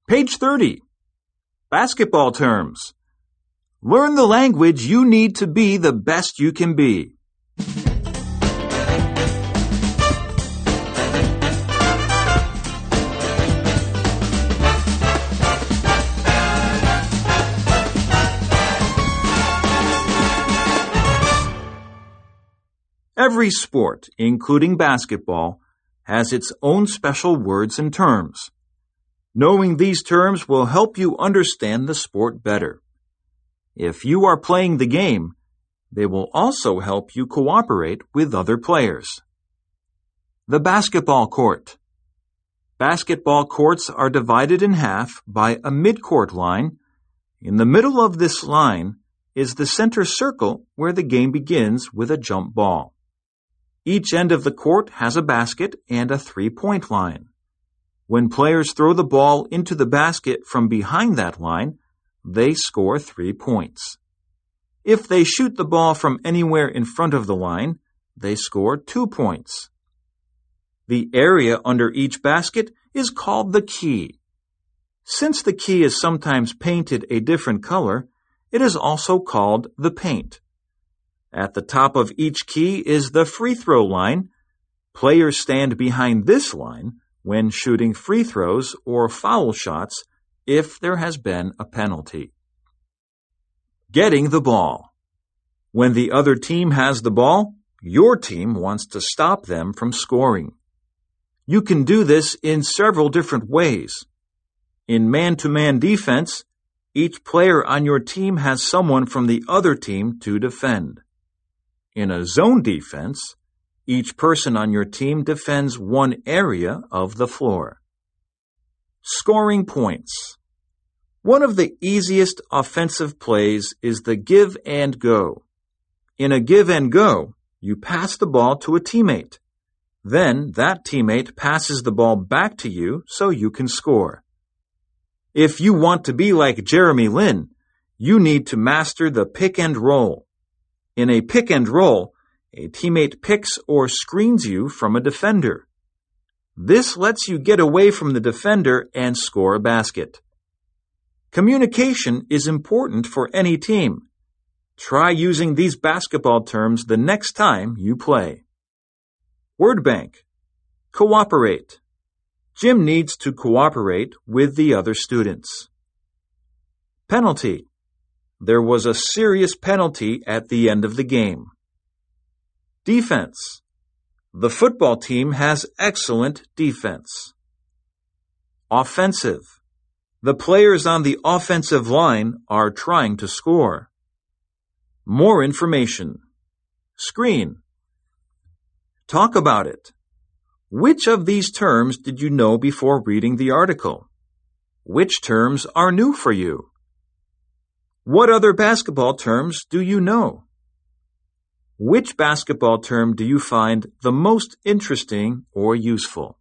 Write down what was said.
Page 30. Basketball terms. Learn the language you need to be the best you can be. Every sport, including basketball, has its own special words and terms. Knowing these terms will help you understand the sport better. If you are playing the game, they will also help you cooperate with other players. The basketball court. Basketball courts are divided in half by a midcourt line. In the middle of this line is the center circle where the game begins with a jump ball. Each end of the court has a basket and a three-point line. When players throw the ball into the basket from behind that line, they score 3 points. If they shoot the ball from anywhere in front of the line, they score 2 points. The area under each basket is called the key. Since the key is sometimes painted a different color, it is also called the paint. At the top of each key is the free throw line. Players stand behind this line when shooting free throws or foul shots if there has been a penalty. Getting the ball. When the other team has the ball, your team wants to stop them from scoring. You can do this in several different ways. In man-to-man defense, each player on your team has someone from the other team to defend. In a zone defense, each person on your team defends one area of the floor. Scoring points. One of the easiest offensive plays is the give and go. In a give and go, you pass the ball to a teammate. Then that teammate passes the ball back to you so you can score. If you want to be like Jeremy Lin, you need to master the pick and roll. In a pick and roll, a teammate picks or screens you from a defender. This lets you get away from the defender and score a basket. Communication is important for any team. Try using these basketball terms the next time you play. Word bank. Cooperate. Jim needs to cooperate with the other students. Penalty. There was a serious penalty at the end of the game. Defense. The football team has excellent defense. Offensive. The players on the offensive line are trying to score. More information. Screen. Talk about it. Which of these terms did you know before reading the article? Which terms are new for you? What other basketball terms do you know? Which basketball term do you find the most interesting or useful?